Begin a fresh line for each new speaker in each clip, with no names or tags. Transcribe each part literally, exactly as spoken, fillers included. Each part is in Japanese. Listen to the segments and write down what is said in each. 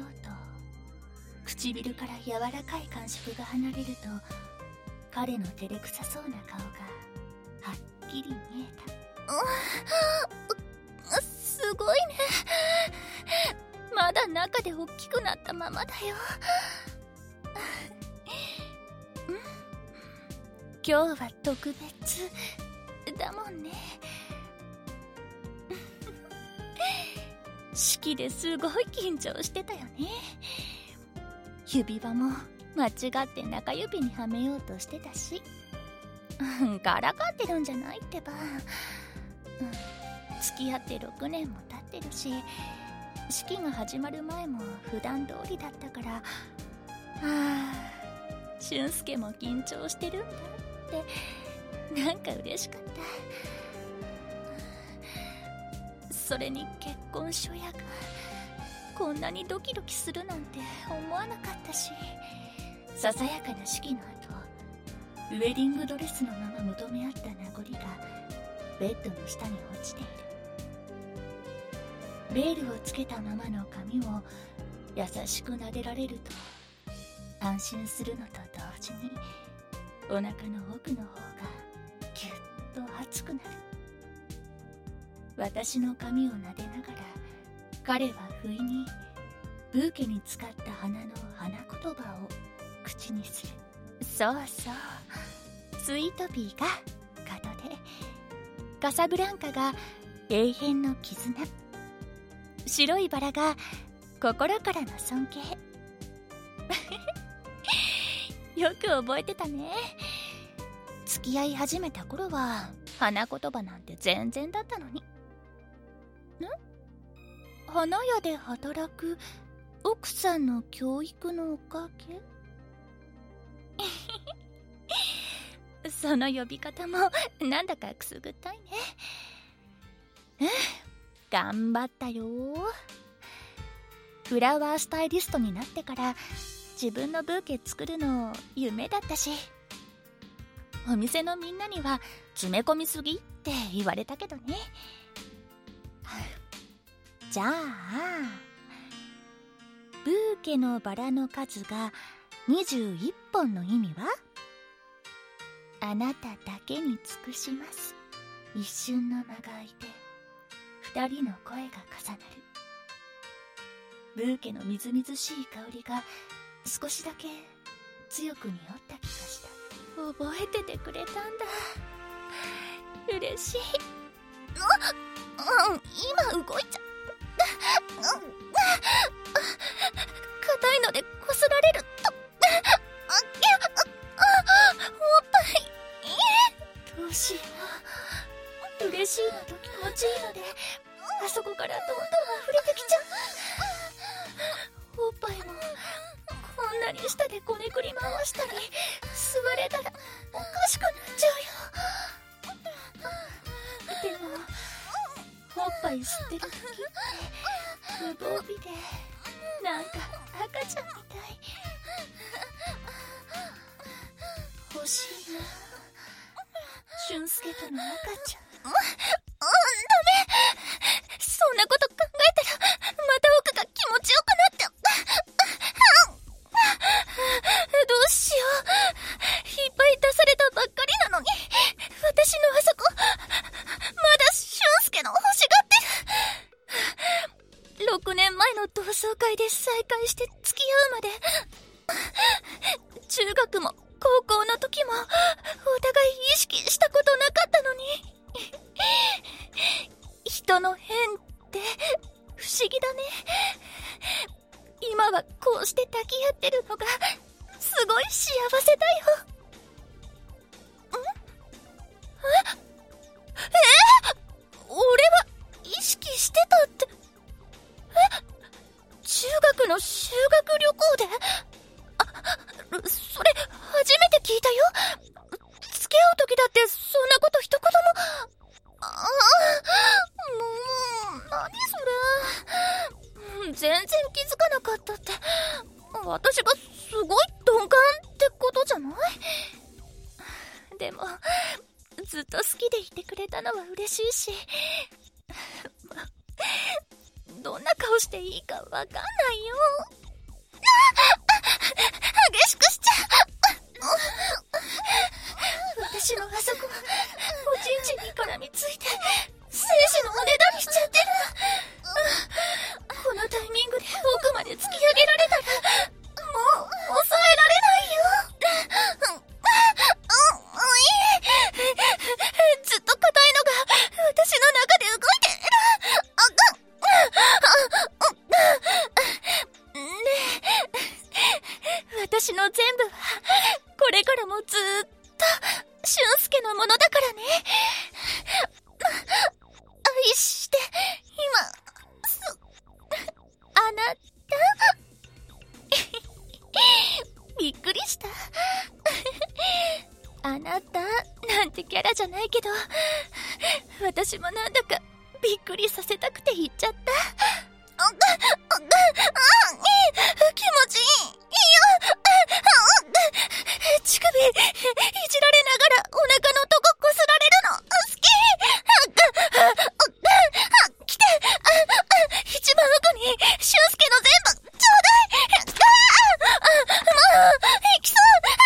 と唇から柔らかい感触が離れると彼の照れくさそうな顔がはっきり見えた。
うすごいね。まだ中で大きくなったままだよ。今日は特別だもんね。式ですごい緊張してたよね。指輪も間違って中指にはめようとしてたし、からかってるんじゃないってば。付き合ってろくねんも経ってるし、式が始まる前も普段通りだったから、ああ俊介も緊張してるんだってなんか嬉しかった。それに結婚初夜がこんなにドキドキするなんて思わなかったし、ささやかな式の後、ウェディングドレスのまま求め合った名残がベッドの下に落ちている。ベールをつけたままの髪を優しく撫でられると安心するのと同時にお腹の奥の方がぎゅっと熱くなる。私の髪を撫でながら彼は不意にブーケに使った花の花言葉を口にする。そうそう、スイートピーが門で、カサブランカが永遠の絆、白いバラが心からの尊敬。よく覚えてたね。付き合い始めた頃は花言葉なんて全然だったのに。ん？花屋で働く奥さんの教育のおかげ？その呼び方もなんだかくすぐったいね。うん、頑張ったよ。フラワースタイリストになってから自分のブーケ作るの夢だったし、お店のみんなには詰め込みすぎって言われたけどね。じゃあブーケのバラの数がにじゅういっぽんの意味は？あなただけに尽くします。一瞬の間が空いて二人の声が重なる。ブーケのみずみずしい香りが少しだけ強く匂った気がした。覚えててくれたんだ。嬉しい。うん、今動いちゃ硬いのでこすられると、おっぱい。どうしよう。嬉しいのと気持ちいいのであそこからどんどん溢れてきちゃう。おっぱいもこんなに下でこねくり回したり吸われたらおかしくなっちゃうよ。でもおっぱい吸ってる時って無防備でなんか赤ちゃんみたい。欲しいな、俊介との赤ちゃん。うん、ダメ。そんなこと考えたらまた奥が気持ちよくなって。どうしよう。いっぱい出されたばっかりなのに私のあそこまだ俊介の欲しがってる。ろくねんまえの同窓会で再会して付き合うまで、中学も高校の時もお互い意識したことなかったのに。人の変って不思議だね。今はこうして抱き合ってるのがすごい幸せだよ。ん？え？えー？俺は意識してたって。え？中学の修学旅行で？あ、それ初めて聞いたよ。付き合う時だってそんなこと一言も。ああ、もう何それ。全然気づかなかったって、私がすごい鈍感ってことじゃない？でもずっと好きでいてくれたのは嬉しいし、どんな顔していいかわかんないよ。 激しくしちゃう。私のあそこおちんちんに絡みついて精子のおねだりしちゃってる。このタイミングで奥まで突き上げられたらもう抑えられないよ。ずっと硬いのが私の中で動いてる。ねえ、私の全部はこれからもずっと俊介のものだからね。愛して今すあなたびっくりした。あなたなんてキャラじゃないけど、私もなんだかびっくりさせたくて言っちゃった。気持ちいいよ。乳首いじられながらお腹のとここすられるの好き。来て、一番奥に俊介の全部ちょうだい。もう行きそう。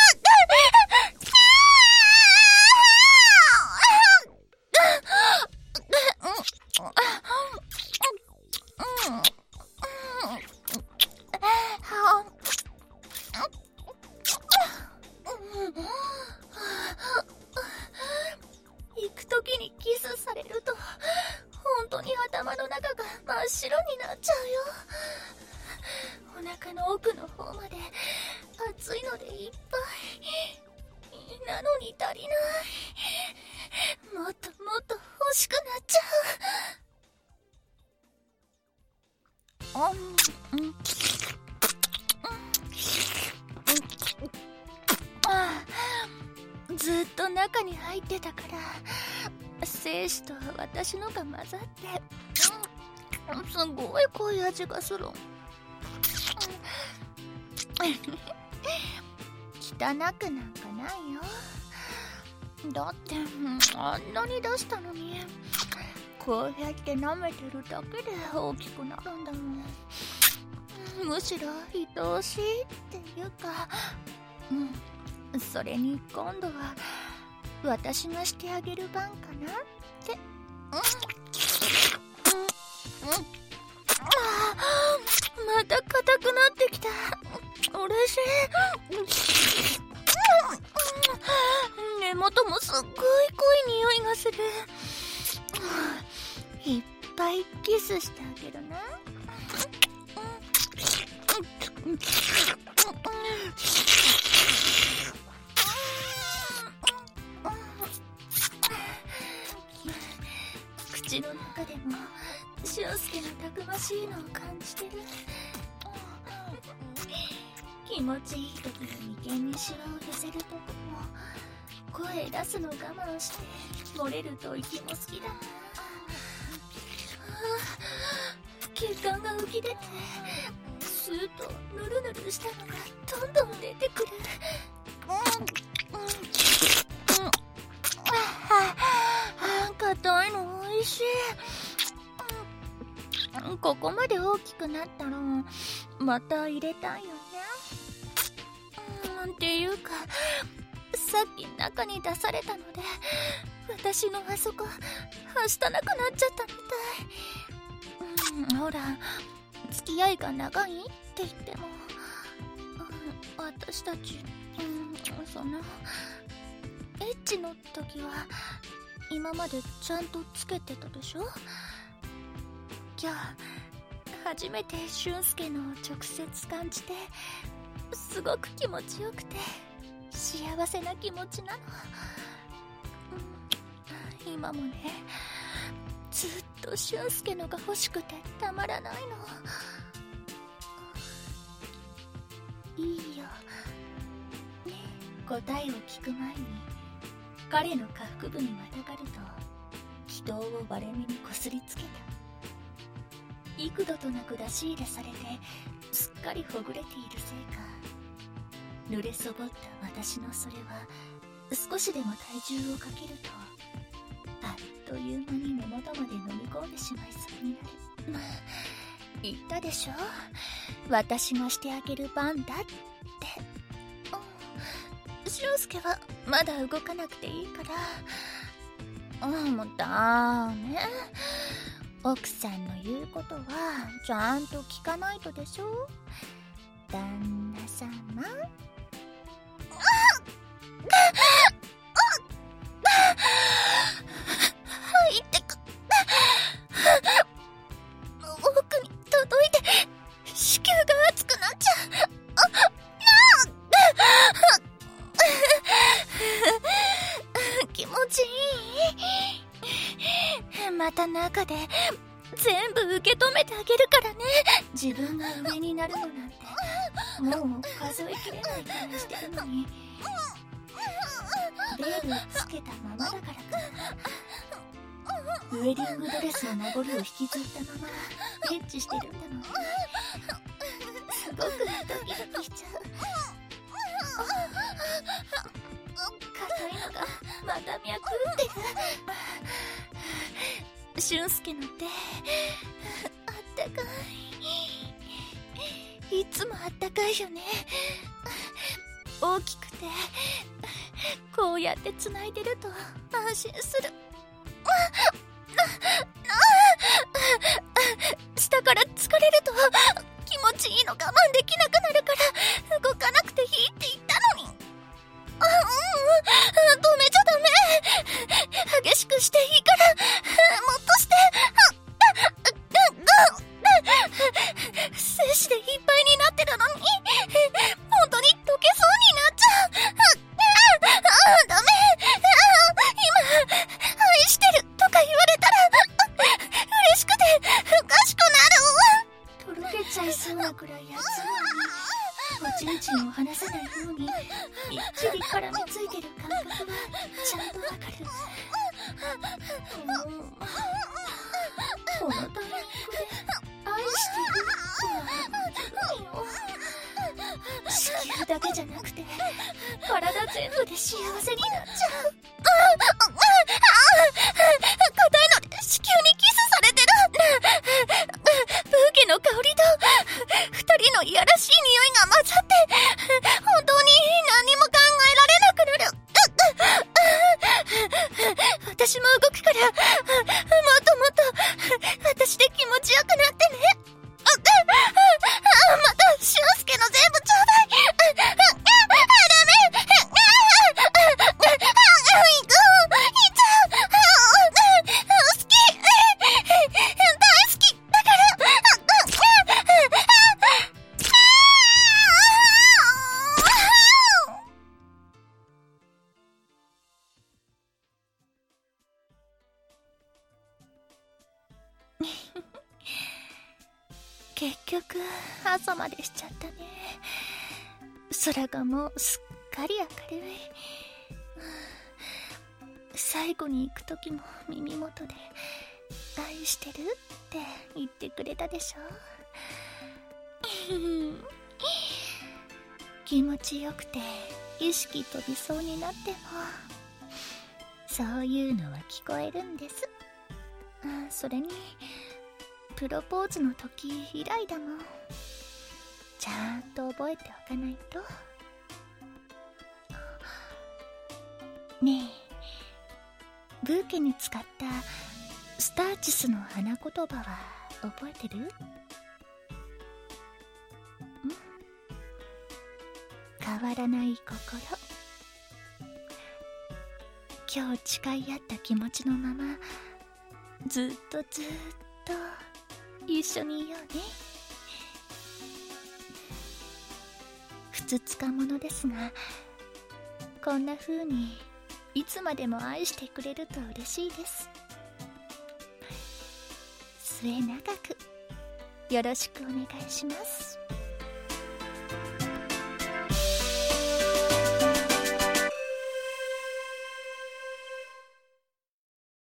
行くときにキスされると本当に頭の中が真っ白になっちゃうよ。お腹の奥の方まで熱いのでいっぱいなのに足りない。もっともっと欲しくなっちゃう。うんうんああ、ずっと中に入ってたから精子と私のが混ざって、うん、すごい濃い味がする。汚くなんかないよ。だってあんなに出したのにこうやって舐めてるだけで大きくなるんだもん。むしろ愛おしいっていうか、うん、それに今度は私がしてあげる番かなって。うんうんうん、あまた硬くなってきた。嬉しい。根元もすっごい濃い匂いがする。いっぱいキスしてあげるな。口の中でも俊介のたくましいのを感じてる。気持ちいい時に眉間にシワを寄せるとこも声出すの我慢して漏れると息も好きだな。血管が浮き出てスーッとヌルヌルしたのがどんどん出てくる。うんうんうんあ硬いのおいしい。ここまで大きくなったらまた入れたいよね。うんっていうかさっき中に出されたので私のあそこはしたなくなっちゃったみたい。うん、ほら付き合いが長いって言っても、うん、私たち、うん、そのエッチの時は今までちゃんとつけてたでしょ。今日初めて俊介のを直接感じてすごく気持ちよくて幸せな気持ちなの、うん、今もねずっと俊介のが欲しくてたまらないの。いいよ、ね、答えを聞く前に彼の下腹部にまたがると気道を割れ目にこすりつけた。幾度となく出し入れされてすっかりほぐれているせいか濡れそぼった私のそれは少しでも体重をかけるとあっという間に根元まで飲み込んでしまいそうになる。まあ
言ったでしょ、私がしてあげる番だって。俊介はまだ動かなくていいから。うん、もうダメ。奥さんの言うことはちゃんと聞かないとでしょ、旦那様。入ってく。奥に届いて子宮が熱くなっちゃう。気持ちいい。また中で全部受け止めてあげるからね。自分が上になるのなんてもう数えきれない気がしてるのに、ベールつけたままだからかな。ウェディングドレスの名残を引きずったままエッチしてるんだもんね。すごくドキドキしちゃう。硬いのがまた脈打ってる。俊介の手あったかい。いつもあったかいよね。大きくてこうやって繋いでると安心する。下から疲れると気持ちいいの我慢できなくなるから動かなくていいって言ったのに。あ、うん、止めちゃダメ。激しくしていいからもっとして。精子でいっぱいになってるのに本当に溶けそうになっちゃう。ダメ。今愛してるとか言われたら嬉しくておかしくなる。とろけちゃいそうなくらい熱いのにおちんちんを離さないようにみっちり絡みついてる感覚はちゃんとわかる。うん、このタイミングで愛してるとは言うよ。子宮だけじゃなくて体全部で幸せになっちゃう。硬いので子宮にキスされてる。ブーケの香りと二人のいやらしい匂いが混ざって本当に何も考えられなくなる。私も動くからもっともっと私で気持ちよくなってね。また俊介の全部ちょうだい。ダメ。いっちゃう。好き。大好きだから。結局朝までしちゃったね。空がもうすっかり明るい。最後に行く時も耳元で愛してるって言ってくれたでしょ。気持ちよくて意識飛びそうになってもそういうのは聞こえるんです。それにプロポーズの時以来だもん。ちゃんと覚えておかないと。ねえ、ブーケに使ったスターチスの花言葉は覚えてる？ん？変わらない心。今日誓い合った気持ちのままずっとずっと一緒にいようね。ふつつかものですがこんな風にいつまでも愛してくれると嬉しいです。末永くよろしくお願いします。